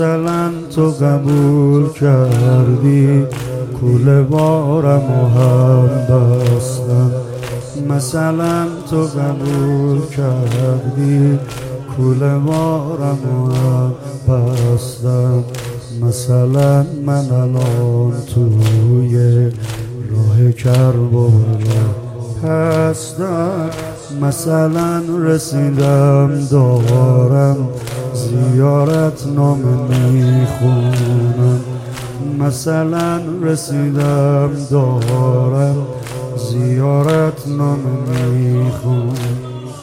مثلا تو قبول کردی کوله بارم و هم بستم. مثلا تو قبول کردی کوله بارم و هم بستم. مثلا من الان توی راه کربلا هستم. مثلا رسیدم دارم زیارت نامه میخونم. مثلا رسیدم دارم زیارت نامه میخونم.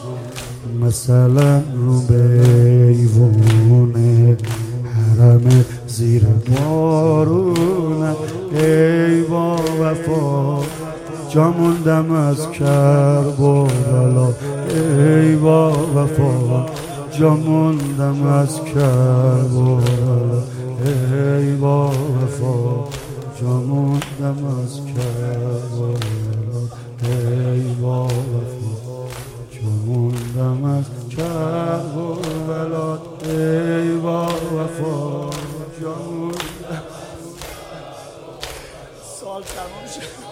مثلا رو به ایوونه حرم زیر بارونم. ای با وفا جا موندم از کربلا. ای با وفا جا موندم از کربلا. ای با وفا جا موندم از کربلا. ای با وفا جا موندم از کربلا. ای با وفا جا موندم. سال تمام شد.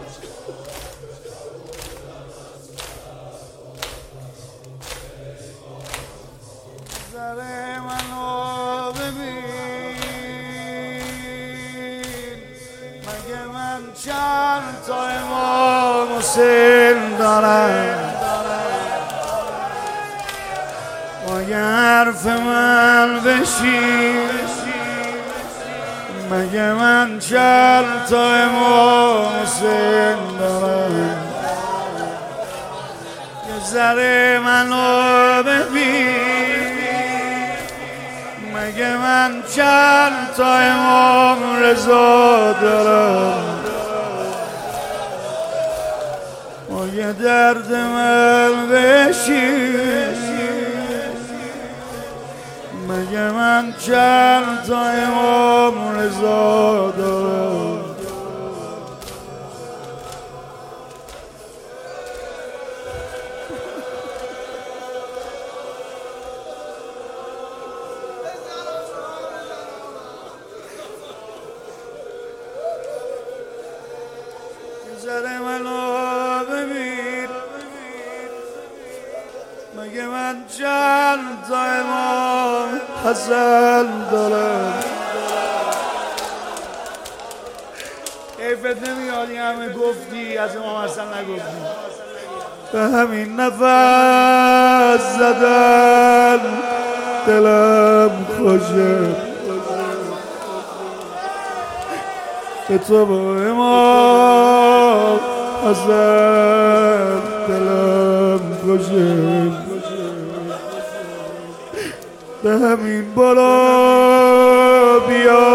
نظر منو ببین، مگه من چند تا امام حسین دارم؟ مگه حرف من بشین، مگه من چند تا امام حسین دارم؟ یه ذره منو ببین، مگه من چند تا امام رضا دارم؟ مگه درد من بشین، مگه من چند تا امام رضا دارم؟ ذره منو ببین، مگه من چند تا امام حسن دارم؟ حیفت نمیاد این همه گفتی از امام حسن نگفتی؟ به همین نفس زدن دلم خوشه، به تو با امام حسن دلم خوشه. به همین بالا بیا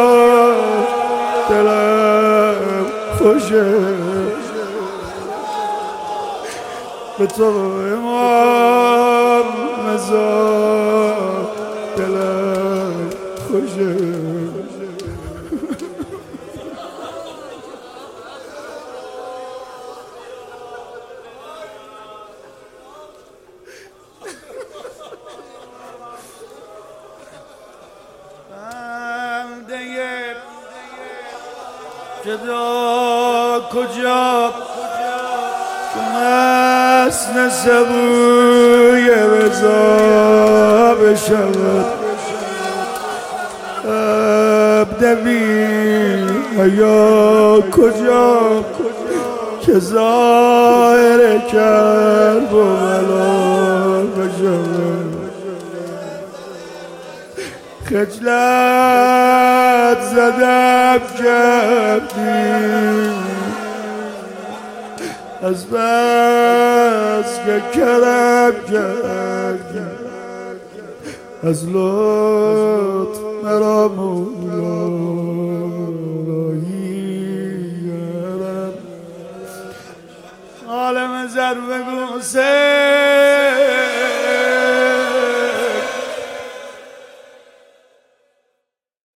دلم خوشه، به تو با امام مزار دلم خوشه. جدا کجا که مسن سبوی رضا بشود؟ ابدوی یا کجا که ظاهر کرب و بلا بشود؟ خجلت زدم کردی از بس که کرم کردی، از لطف مرا مولایی‌ام. عالم زر بگو حسین